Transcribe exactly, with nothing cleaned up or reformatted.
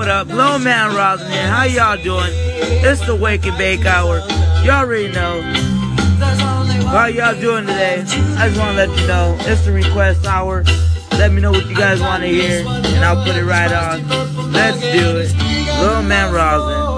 what up? Little Man Rosin here. How y'all doing? It's the Wake and Bake Hour. Y'all already know. How y'all doing today? I just want to let you know. It's the request hour. Let me know what you guys want to hear, and I'll put it right on. Let's do it. Little Man Rosin.